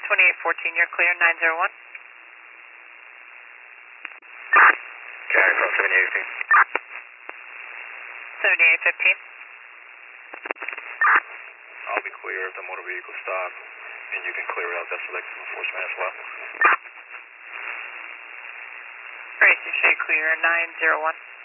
2814, you're clear, 901. Carry across 7815. 7815. I'll be clear if the motor vehicle stops, and you can clear out that selective enforcement as well. Great, you should clear 901.